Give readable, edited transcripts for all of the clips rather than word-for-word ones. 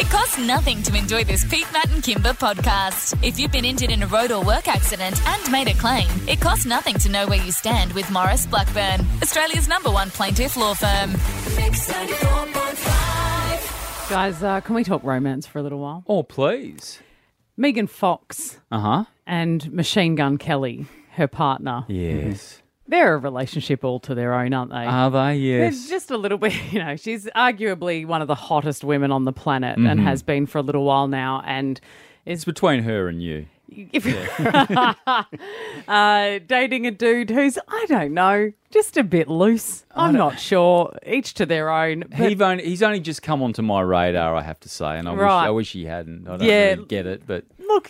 It costs nothing to enjoy this Pete, Matt and Kimber podcast. If you've been injured in a road or work accident and made a claim, it costs nothing to know where you stand with Morris Blackburn, Australia's #1 plaintiff law firm. Mix 94.5. Guys, can we talk romance for a little while? Oh, please. Megan Fox Uh-huh. and Machine Gun Kelly, her partner. Yes. They're a relationship all to their own, aren't they? Are they? Yes. There's just a little bit, she's arguably one of the hottest women on the planet and has been for a little while now, and It's between her and you. dating a dude who's, I don't know, just a bit loose. I'm not sure. Each to their own. But He's only just come onto my radar, I have to say, and Right. I wish he hadn't. I don't Yeah. really get it, but look,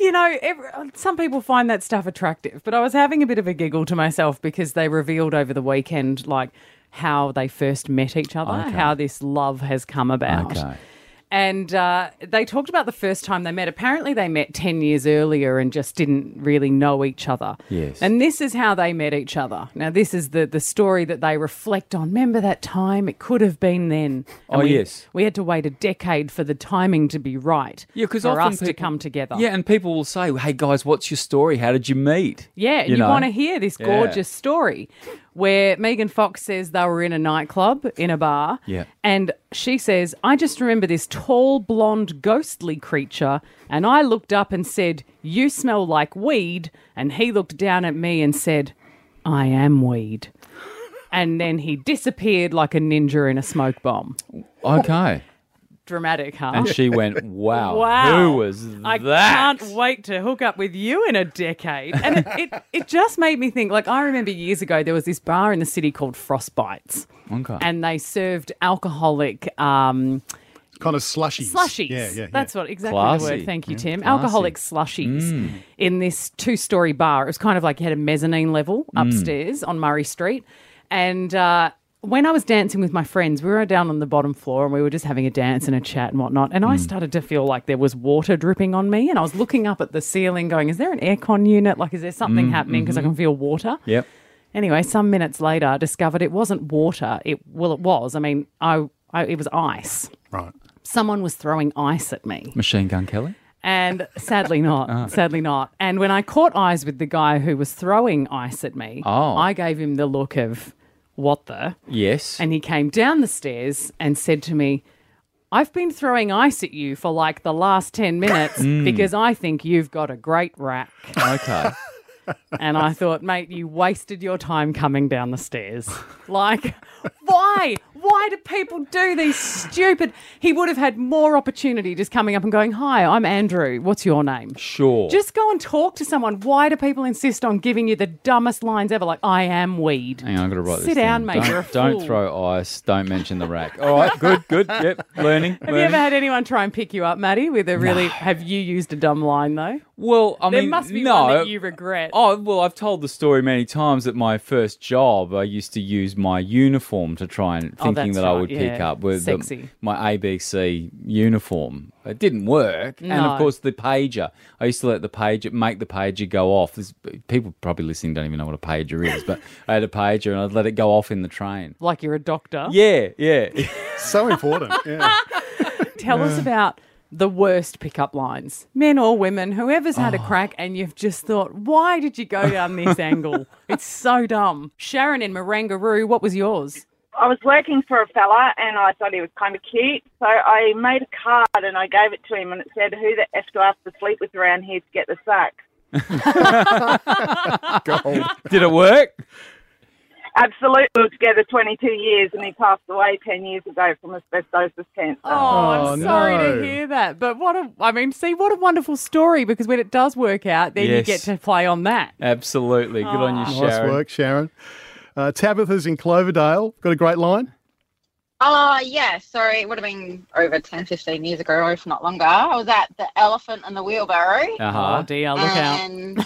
some people find that stuff attractive, but I was having a bit of a giggle to myself because they revealed over the weekend, like, how they first met each other, Okay. how this love has come about. okay. And they talked about the first time they met. Apparently they met 10 years earlier and just didn't really know each other. Yes. And this is how they met each other. Now, this is the story that they reflect on. Remember that time? It could have been then. And Yes. We had to wait a decade for the timing to be right. Yeah, because for often us to come together. Yeah, and people will say, "Hey guys, what's your story? How did you meet?" Yeah, you know? want to hear this Yeah. gorgeous story where Megan Fox says they were in a nightclub, in a bar, Yeah. and she says, I just remember this tall, blonde, ghostly creature, and I looked up and said, you smell like weed, and he looked down at me and said, I am weed. And then he disappeared like a ninja in a smoke bomb. Okay. Dramatic, huh? And she went, "Wow, Wow. who was I that?" can't wait to hook up with you in a decade. And it just made me think, like, I remember years ago there was this bar in the city called Frostbites. Okay. And they served alcoholic Kind of slushies. slushies. Yeah. That's what exactly Classy. the word. Thank you, Tim. Classy. Alcoholic slushies in this 2-story bar. It was kind of like you had a mezzanine level upstairs on Murray Street. And when I was dancing with my friends, we were down on the bottom floor and we were just having a dance and a chat and whatnot. And I started to feel like there was water dripping on me. And I was looking up at the ceiling going, is there an aircon unit? Like, is there something happening? Because I can feel water. Yep. Anyway, some minutes later, I discovered it wasn't water. It was. I mean, it was ice. Right. Someone was throwing ice at me. Machine Gun Kelly. And sadly not. Sadly not. And when I caught eyes with the guy who was throwing ice at me, I gave him the look of, what the? Yes. And he came down the stairs and said to me, I've been throwing ice at you for like the last 10 minutes because I think you've got a great rack. Okay. And I thought, mate, you wasted your time coming down the stairs. Like, why? Why do people do these stupid... He would have had more opportunity just coming up and going, hi, I'm Andrew. What's your name? Sure. Just go and talk to someone. Why do people insist on giving you the dumbest lines ever, like, I am weed? Hang on, I've got to write this Sit down, down. mate, you're a Don't fool. throw ice. Don't mention the rack. All right, good. Yep, learning. Have you ever had anyone try and pick you up, Maddie, with a really... Have you used a dumb line, though? Well, I There mean, must be no. one that you regret. Oh, well, I've told the story many times that my first job, I used to use my uniform to try and thinking that's that I right, would pick yeah. up with Sexy. my ABC uniform. It didn't work. And No. of course, the pager. I used to let the pager go off. People probably listening don't even know what a pager is, but I had a pager and I'd let it go off in the train. Like you're a doctor. Yeah. So important. Yeah. Tell us about the worst pickup lines, men or women, whoever's had a crack and you've just thought, why did you go down this angle? It's so dumb. Sharon in Marangaroo, what was yours? I was working for a fella and I thought he was kind of cute. So I made a card and I gave it to him and it said, who the F do I have to sleep with around here to get the sack? Gold. Did it work? Absolutely. We were together 22 years and he passed away 10 years ago from asbestosis cancer. Oh, I'm sorry no. to hear that. But what a wonderful story, because when it does work out, then you Yes. get to play on that. Absolutely. Good on you, Nice Sharon. work, Sharon. Tabitha's in Cloverdale. Got a great line? Yeah, sorry, it would have been over 10, 15 years ago, if not longer. I was at the Elephant and the Wheelbarrow. Uh-huh. Oh, dear, look out. and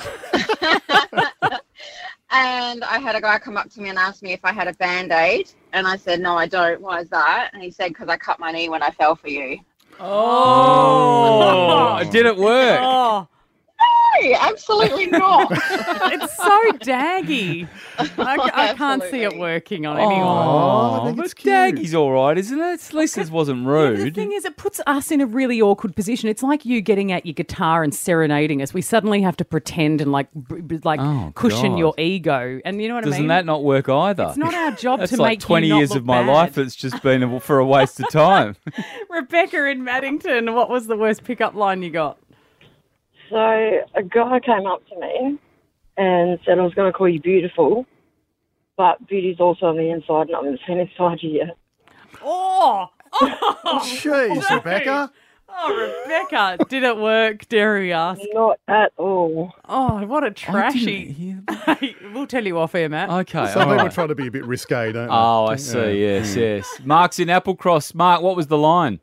and I had a guy come up to me and ask me if I had a Band-Aid. And I said, no, I don't. Why is that? And he said, because I cut my knee when I fell for you. Oh, did it work? Oh, absolutely not. It's so daggy. I can't see it working on anyone. I think but it's cute. Daggy's all right, isn't it? At least it wasn't rude. The thing is, it puts us in a really awkward position. It's like you getting out your guitar and serenading us. We suddenly have to pretend and cushion God. your ego. And you know what I Doesn't mean? that not work either? It's not our job That's to like make 20 you not years look of my bad. life. It's just been for a waste of time. Rebecca in Maddington, what was the worst pickup line you got? So a guy came up to me and said I was going to call you beautiful, but beauty's also on the inside and I haven't seen inside you yet. Oh! Jeez, Rebecca. Oh, Rebecca, did it work, dare we ask? Not at all. Oh, what a I trashy. didn't hear We'll tell you off air, Matt. Okay. Some all people right. try to be a bit risque, don't they? Oh, I see. Yes. Mark's in Applecross. Mark, what was the line?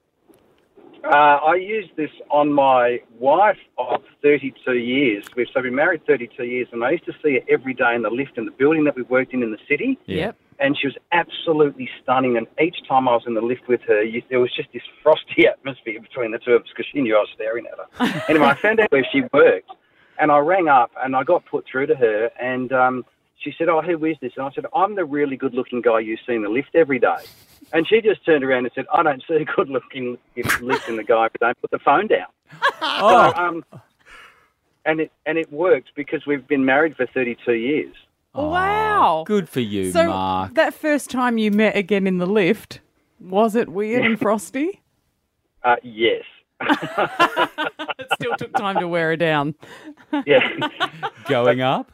I used this on my wife of 32 years. We've been married 32 years, and I used to see her every day in the lift in the building that we worked in the city. Yep. And she was absolutely stunning. And each time I was in the lift with her, there was just this frosty atmosphere between the two of us because she knew I was staring at her. Anyway, I found out where she worked, and I rang up and I got put through to her, and she said, "Oh, who is this?" And I said, "I'm the really good-looking guy you see in the lift every day." And she just turned around and said, "I don't see a good-looking lift in the guy, but don't put the phone down." Oh. So, and it worked because we've been married for 32 years. Wow. Good for you, So Mark. that first time you met again in the lift, was it weird and frosty? Yes. It still took time to wear her down. Yeah. Going up?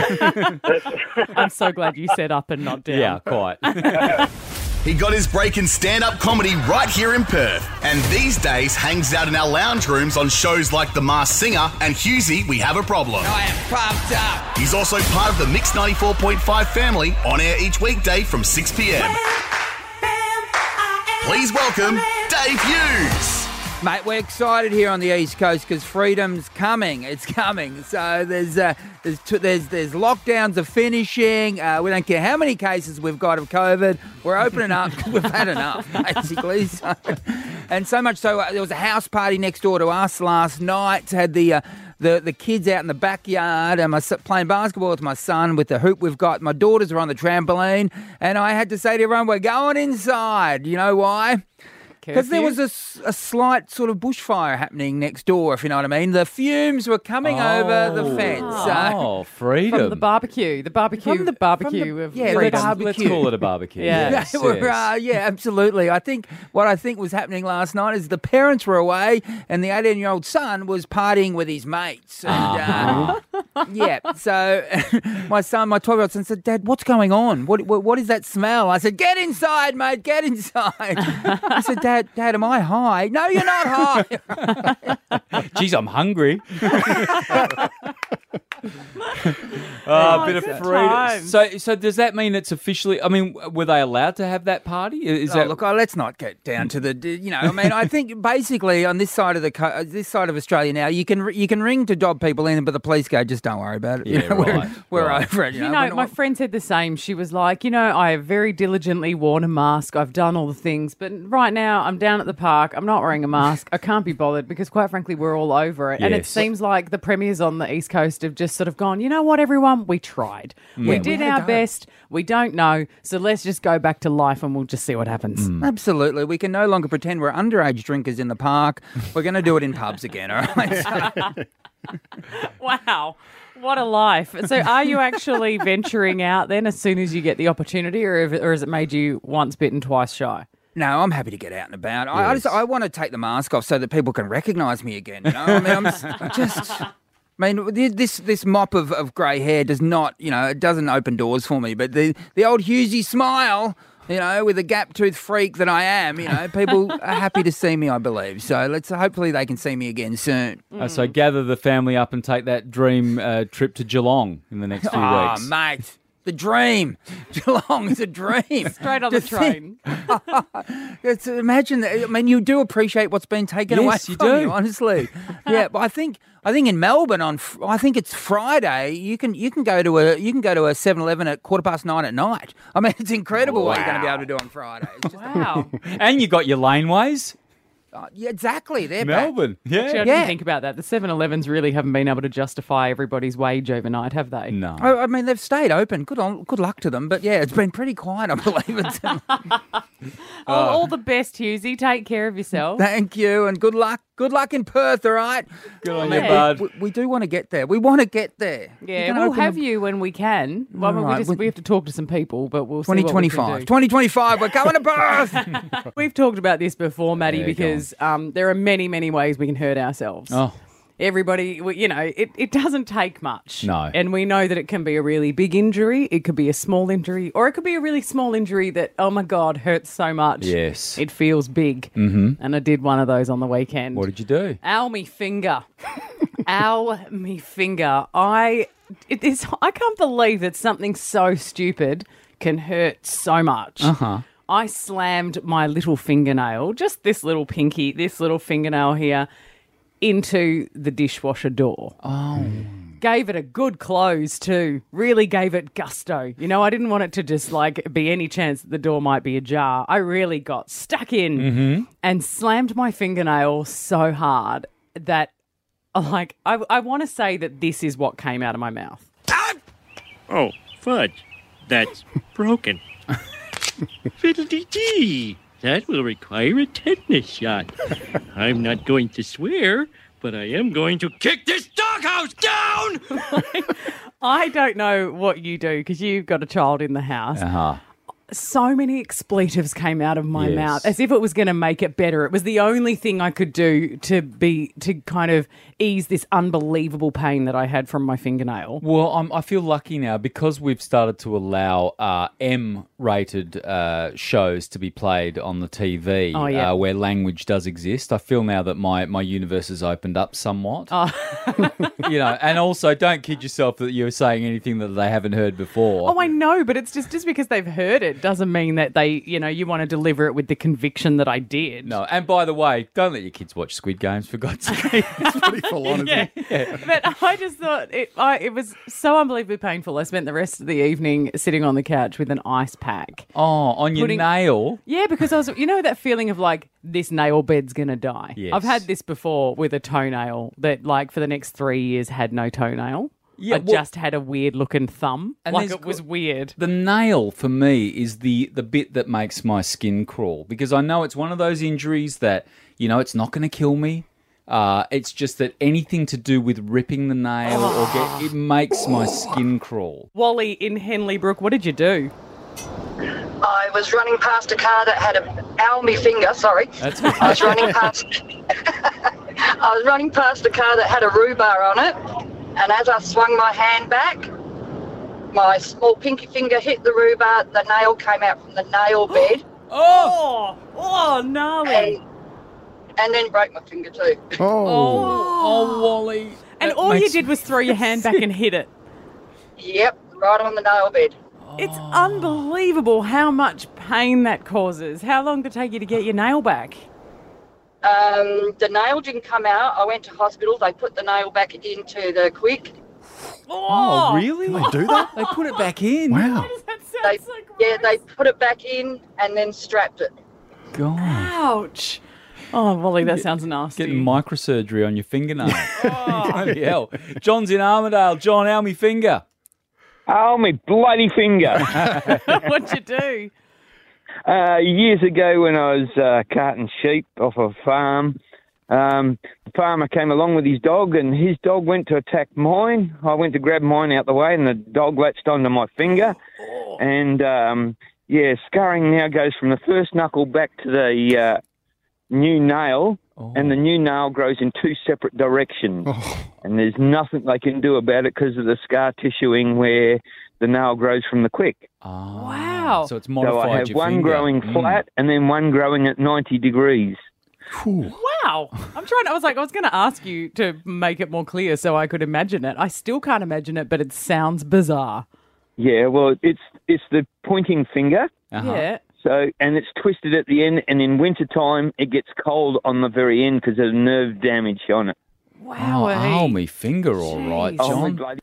I'm so glad you said up and not down. Yeah, quite. He got his break in stand-up comedy right here in Perth, and these days hangs out in our lounge rooms on shows like The Masked Singer and Hughesy, We Have a Problem. I am pumped up. He's also part of the Mix 94.5 family, on air each weekday from 6 p.m. Please welcome Dave Hughes. Mate, we're excited here on the East Coast because freedom's coming. It's coming. So there's lockdowns are finishing. We don't care how many cases we've got of COVID. We're opening up because we've had enough, basically. And so much so, there was a house party next door to us last night. Had the kids out in the backyard and playing basketball with my son with the hoop we've got. My daughters are on the trampoline, and I had to say to everyone, we're going inside. You know why? Because there was a slight sort of bushfire happening next door, if you know what I mean. The fumes were coming over the fence. Oh, freedom. From the barbecue. The barbecue of Let's freedom. call it a barbecue. Yeah. Yes, Yeah, absolutely. What I think was happening last night is the parents were away and the 18-year-old son was partying with his mates. And, so my 12-year-old son said, "Dad, what's going on? What is that smell?" I said, "Get inside, mate, get inside." I said, Dad, am I high? No, you're not high. Geez, I'm hungry. A bit of good freedom. times. So does that mean it's officially? I mean, were they allowed to have that party? Let's not get down to the. I think basically on this side of this side of Australia now, you can ring to dob people in, but the police go, just don't worry about it. Yeah, we're right. over it. My friend said the same. She was like, I have very diligently worn a mask. I've done all the things, but right now I'm down at the park. I'm not wearing a mask. I can't be bothered because, quite frankly, we're all over it. And it Yes. seems like the premiers on the East Coast have just sort of gone, you know what, everyone? We tried. We did our best. We don't know. So let's just go back to life and we'll just see what happens. Absolutely. We can no longer pretend we're underage drinkers in the park. We're going to do it in pubs again, all right? Wow. What a life. So are you actually venturing out then as soon as you get the opportunity or has it made you once bitten, twice shy? No, I'm happy to get out and about. I want to take the mask off so that people can recognise me again. I mean, this mop of grey hair does not, it doesn't open doors for me. But the old Hughesy smile, with the gap tooth freak that I am, people are happy to see me, I believe. So hopefully they can see me again soon. So gather the family up and take that dream trip to Geelong in the next few weeks. Oh, mate. The dream. Geelong is a dream. Straight on the train. Imagine that. I mean, you do appreciate what's been taken away Yes, you from do. you, honestly. Yeah, but I think in Melbourne I think it's Friday. You can go to a 7-Eleven at 9:15 at night. I mean, it's incredible what you're going to be able to do on Friday. It's just Wow. And you got your laneways. Yeah, exactly. They're Melbourne. Actually, I Yeah. didn't Yeah. think about that. The 7-Elevens really haven't been able to justify everybody's wage overnight, have they? No. back. I mean, they've stayed open. Good luck to them. But yeah, it's been pretty quiet, I believe. All the best, Husey. Take care of yourself. Thank you, and good luck. Good luck in Perth, all right? Good on Yeah. you, bud. We do want to get there. We want to get there. Yeah, You're gonna we'll open have the- you when we can. Well, I mean, Right, we have to talk to some people, but we'll see what we can 2025. do. 2025, we're going to Perth. We've talked about this before, Maddie, Yeah, go because there are many, many ways we can hurt ourselves. Oh, Everybody, it doesn't take much. No. And we know that it can be a really big injury, it could be a small injury, or it could be a really small injury that, oh my God, hurts so much. yes. It feels big. Mm-hmm. And I did one of those on the weekend. What did you do? Ow, me finger. Ow, me finger. I can't believe that something so stupid can hurt so much. Uh-huh. I slammed my little fingernail, just this little pinky, this little fingernail here, into the dishwasher door. Oh. Gave it a good close too. Really gave it gusto. I didn't want it to just be any chance that the door might be ajar. I really got stuck in and slammed my fingernail so hard that I want to say that this is what came out of my mouth. Oh, fudge. That's broken. Fiddle-dee-dee. That will require a tetanus shot. I'm not going to swear, but I am going to kick this doghouse down! I don't know what you do because you've got a child in the house. Uh-huh. So many expletives came out of my Yes. mouth as if it was going to make it better. It was the only thing I could do to kind of ease this unbelievable pain that I had from my fingernail. Well, I feel lucky now because we've started to allow M-rated shows to be played on the TV Oh, yeah. where language does exist. I feel now that my universe has opened up somewhat. Oh. And also don't kid yourself that you're saying anything that they haven't heard before. Oh, I know, but it's just because they've heard it doesn't mean that they, you want to deliver it with the conviction that I did. No, and by the way, don't let your kids watch Squid Games, for God's sake. It's pretty full on, isn't it? But I just thought it was so unbelievably painful. I spent the rest of the evening sitting on the couch with an ice pack. Oh, on your nail? Yeah, because I was, that feeling of this nail bed's going to die. Yes. I've had this before with a toenail that for the next 3 years had no toenail. Yeah, I just had a weird looking thumb. And there's It was weird. The nail, for me, is the bit that makes my skin crawl because I know it's one of those injuries that, it's not going to kill me. It's just that anything to do with ripping the nail it makes my skin crawl. Wally in Henley Brook, what did you do? I was running past a car that had a ow me finger. Sorry, That's I was running past. I was running past a car that had a rhubarb on it, and as I swung my hand back, my small pinky finger hit the rhubarb. The nail came out from the nail bed. Oh, gnarly! And then broke my finger too. Oh, Wally. And That all you makes did was throw your hand back and hit it. Yep, right on the nail bed. It's unbelievable how much pain that causes. How long did it take you to get your nail back? The nail didn't come out. I went to hospital. They put the nail back into the quick. Oh, really? Can they do that? They put it back in. Wow. They put it back in and then strapped it. God. Ouch. Oh, Wally, that sounds nasty. Getting microsurgery on your fingernail. Bloody hell. John's in Armidale. John, how me finger? Oh, me bloody finger. What'd you do? Years ago when I was carting sheep off a farm, the farmer came along with his dog and his dog went to attack mine. I went to grab mine out the way and the dog latched onto my finger. And, scarring now goes from the first knuckle back to the new nail. And the new nail grows in two separate directions. And there's nothing they can do about it because of the scar tissuing where the nail grows from the quick. Wow. So it's modified So I have your one finger. growing flat and then one growing at 90 degrees. Wow. I was going to ask you to make it more clear so I could imagine it. I still can't imagine it, but it sounds bizarre. Yeah, well, it's the pointing finger. Yeah. So, and it's twisted at the end, and in wintertime, it gets cold on the very end because there's nerve damage on it. Wow. Oh, me finger, all right, Oh, my John. bloody...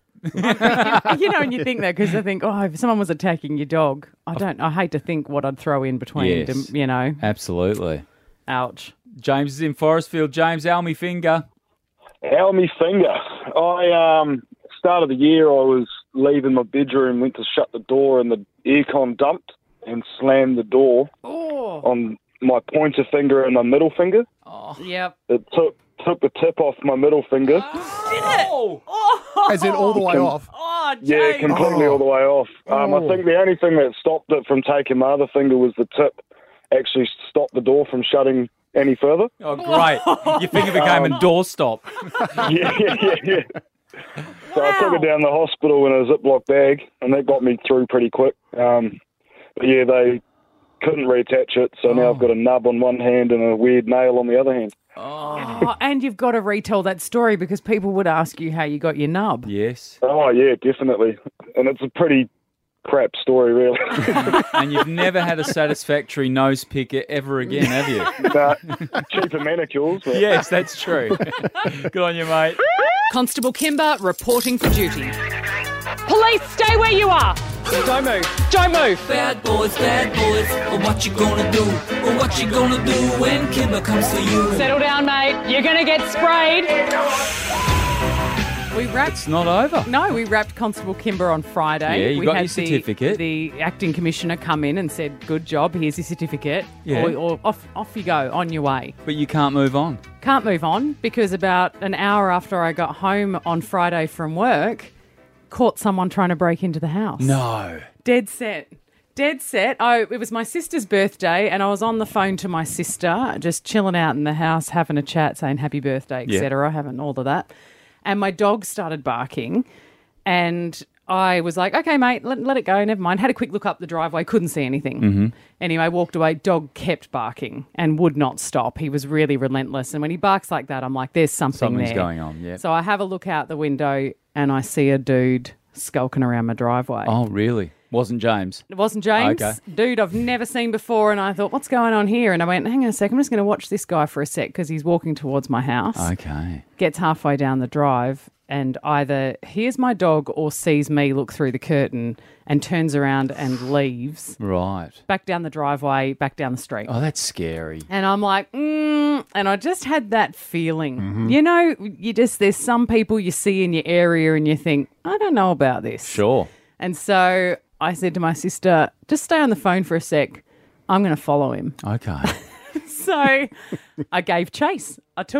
And you think that because I think, if someone was attacking your dog, I hate to think what I'd throw in between, Yes. them, Absolutely. Ouch. James is in Forestfield. James, Almy finger. Almy finger. Start of the year, I was leaving my bedroom, went to shut the door, and the aircon dumped and slammed the door on my pointer finger and my middle finger. Oh. Yep. It took the tip off my middle finger. Did it? Oh. As in all the way off? Oh, James. Yeah, completely all the way off. I think the only thing that stopped it from taking my other finger was the tip actually stopped the door from shutting any further. Oh, great. Your finger became a doorstop. Yeah. So I took it down to the hospital in a Ziploc bag, and that got me through pretty quick. But yeah, they couldn't reattach it, so now I've got a nub on one hand and a weird nail on the other hand. Oh, and you've got to retell that story because people would ask you how you got your nub. Yes. Oh, yeah, definitely. And it's a pretty crap story, really. And you've never had a satisfactory nose pick ever again, have you? Nah, cheaper manicures. But... Yes, that's true. Good on you, mate. Constable Kimber reporting for duty. Police, stay where you are. Don't move. Don't move. Bad boys, what you gonna do? What you gonna do when Kimber comes to you? Settle down, mate. You're going to get sprayed. It's not over. No, we wrapped Constable Kimber on Friday. Yeah, you we got had your certificate. The acting commissioner come in and said, good job, here's your certificate. Yeah. Or off you go, on your way. But you can't move on. Can't move on because about an hour after I got home on Friday from work, caught someone trying to break into the house. No. Dead set. Oh, it was my sister's birthday and I was on the phone to my sister, just chilling out in the house, having a chat, saying happy birthday, etc., having all of that. And my dog started barking and I was like, okay, mate, let it go, never mind. Had a quick look up the driveway, couldn't see anything. Mm-hmm. Anyway, walked away, dog kept barking and would not stop. He was really relentless. And when he barks like that, I'm like, there's something's there. Going on, yeah. So I have a look out the window and I see a dude skulking around my driveway. Oh, really? Wasn't James? It wasn't James. Okay. Dude I've never seen before. And I thought, what's going on here? And I went, hang on a sec, I'm just going to watch this guy for a sec because he's walking towards my house. Okay. Gets halfway down the drive and either hears my dog or sees me look through the curtain and turns around and leaves. Right. Back down the driveway, back down the street. Oh, that's scary. And I'm like, and I just had that feeling. Mm-hmm. You know, there's some people you see in your area and you think, I don't know about this. Sure. And so I said to my sister, just stay on the phone for a sec. I'm going to follow him. Okay. So I gave chase.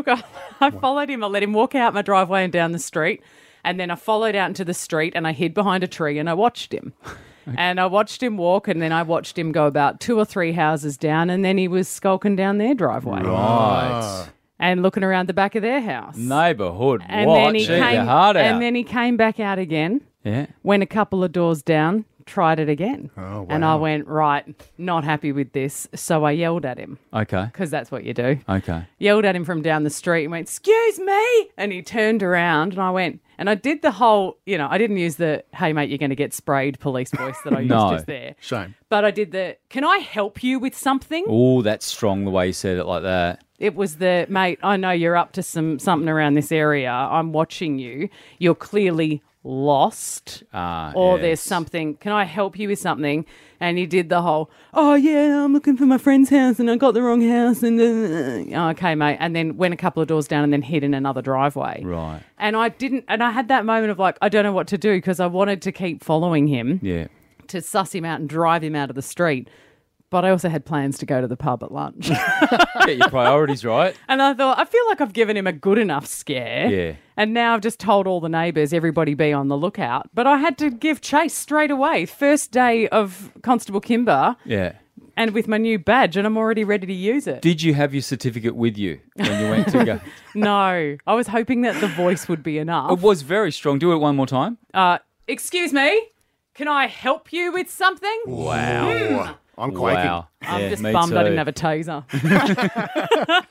I followed him. I let him walk out my driveway and down the street. And then I followed out into the street and I hid behind a tree and I watched him. Okay. And I watched him walk and then I watched him go about 2 or 3 houses down and then he was skulking down their driveway. Right. And looking around the back of their house. Neighbourhood and watch. Then he came, your heart out. And then he came back out again. Yeah. Went a couple of doors down, tried it again. Oh, wow. And I went, right, not happy with this. So I yelled at him. Okay. Because that's what you do. Okay. Yelled at him from down the street and went, excuse me. And he turned around and I went, and I did the whole, I didn't use the, hey, mate, you're going to get sprayed police voice that I used just there. Shame. But I did the, can I help you with something? Oh, that's strong the way you said it like that. It was the, mate, I know you're up to something around this area. I'm watching you. You're clearly lost or yes. There's something. Can I help you with something? And he did the whole, oh, yeah, I'm looking for my friend's house and I got the wrong house. And okay, mate. And then went a couple of doors down and then hid in another driveway. Right. And I had that moment of like, I don't know what to do because I wanted to keep following him. Yeah. To suss him out and drive him out of the street. But I also had plans to go to the pub at lunch. Get your priorities right. And I thought, I feel like I've given him a good enough scare. Yeah. And now I've just told all the neighbours, everybody be on the lookout. But I had to give chase straight away. First day of Constable Kimber. Yeah. And with my new badge, and I'm already ready to use it. Did you have your certificate with you when you went to go? No. I was hoping that the voice would be enough. It was very strong. Do it one more time. Excuse me? Can I help you with something? Wow. I'm quaking. Wow. I'm Yeah, just me bummed too. I didn't have a taser.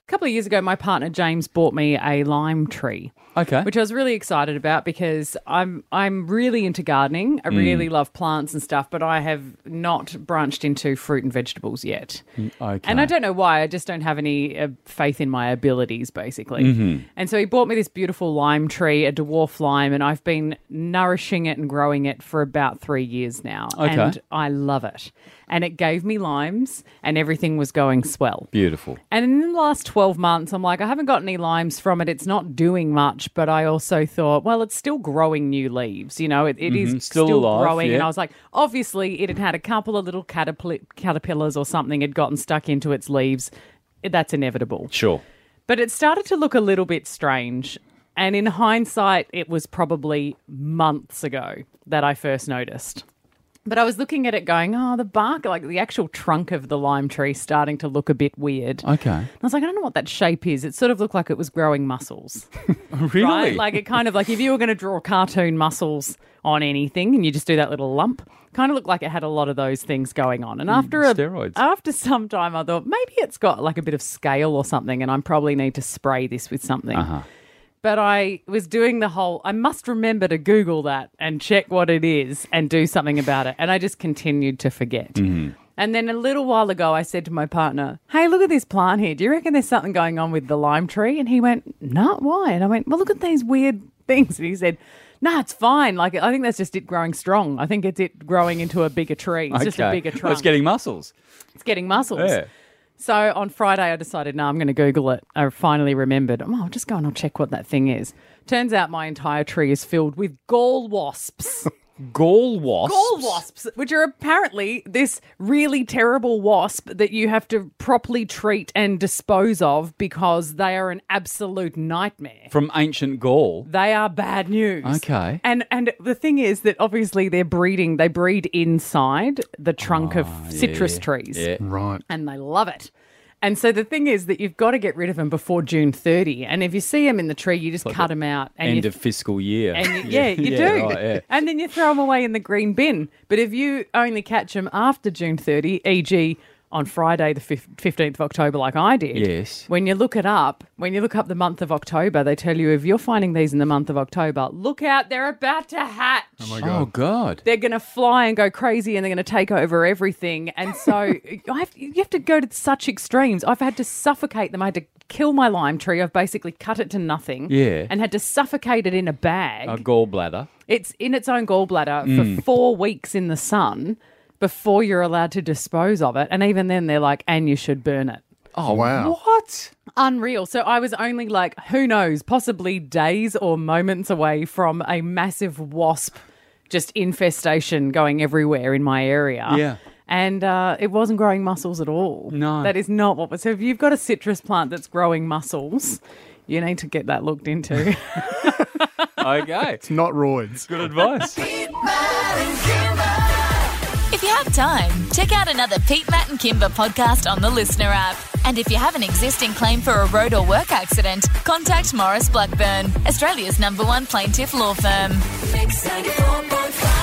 A couple of years ago, my partner James bought me a lime tree. Okay. Which I was really excited about because I'm really into gardening. I really love plants and stuff, but I have not branched into fruit and vegetables yet. Okay. And I don't know why. I just don't have any faith in my abilities, basically. Mm-hmm. And so he bought me this beautiful lime tree, a dwarf lime, and I've been nourishing it and growing it for about 3 years now. Okay. And I love it. And it gave me limes and everything was going swell. Beautiful. And in the last 12 months, I'm like, I haven't got any limes from it. It's not doing much, but I also thought, well, it's still growing new leaves. You know, it is Still alive, growing. yeah. And I was like, obviously, it had had a couple of little caterpillars or something had gotten stuck into its leaves. That's inevitable. Sure. But it started to look a little bit strange. And in hindsight, it was probably months ago that I first noticed. But I was looking at it going, oh, the bark, like the actual trunk of the lime tree starting to look a bit weird. Okay. And I was like, I don't know what that shape is. It sort of looked like it was growing muscles. Really? Right? Like it kind of like if you were going to draw cartoon muscles on anything and you just do that little lump, kind of looked like it had a lot of those things going on. And steroids. after some time, I thought maybe it's got like a bit of scale or something and I probably need to spray this with something. Uh-huh. But I was doing I must remember to Google that and check what it is and do something about it. And I just continued to forget. Mm-hmm. And then a little while ago, I said to my partner, hey, look at this plant here. Do you reckon there's something going on with the lime tree? And he went, no, why? And I went, well, look at these weird things. And he said, no, it's fine. Like, I think that's just it growing strong. I think it's it growing into a bigger tree. It's just a bigger trunk. Well, it's getting muscles. It's getting muscles. Yeah. So on Friday, I decided, no, I'm going to Google it. I finally remembered, I'll just go and I'll check what that thing is. Turns out my entire tree is filled with gall wasps. Gall wasps? Gall wasps, which are apparently this really terrible wasp that you have to properly treat and dispose of because they are an absolute nightmare. From ancient Gaul? They are bad news. Okay. And the thing is that obviously they breed inside the trunk of citrus trees. Yeah. Right. And they love it. And so the thing is that you've got to get rid of them before June 30. And if you see them in the tree, you just cut them out. And End of fiscal year. And you do. Right, yeah. And then you throw them away in the green bin. But if you only catch them after June 30, e.g. on Friday, the 15th of October, like I did. Yes. When you look up the month of October, they tell you if you're finding these in the month of October, look out, they're about to hatch. Oh, my God. Oh, God. They're going to fly and go crazy and they're going to take over everything. And so you have to go to such extremes. I've had to suffocate them. I had to kill my lime tree. I've basically cut it to nothing. Yeah. And had to suffocate it in a bag. A gallbladder. It's in its own gallbladder for 4 weeks in the sun before you're allowed to dispose of it. And even then they're like, and you should burn it. Oh, wow. What? Unreal. So I was only like, who knows, possibly days or moments away from a massive wasp just infestation going everywhere in my area. Yeah. And it wasn't growing mussels at all. No. That is not what was. So if you've got a citrus plant that's growing mussels, you need to get that looked into. Okay. It's not roids. Good advice. If you have time, check out another Pete, Matt and Kimber podcast on the Listener app. And if you have an existing claim for a road or work accident, contact Morris Blackburn, Australia's #1 plaintiff law firm. Mix 94.5.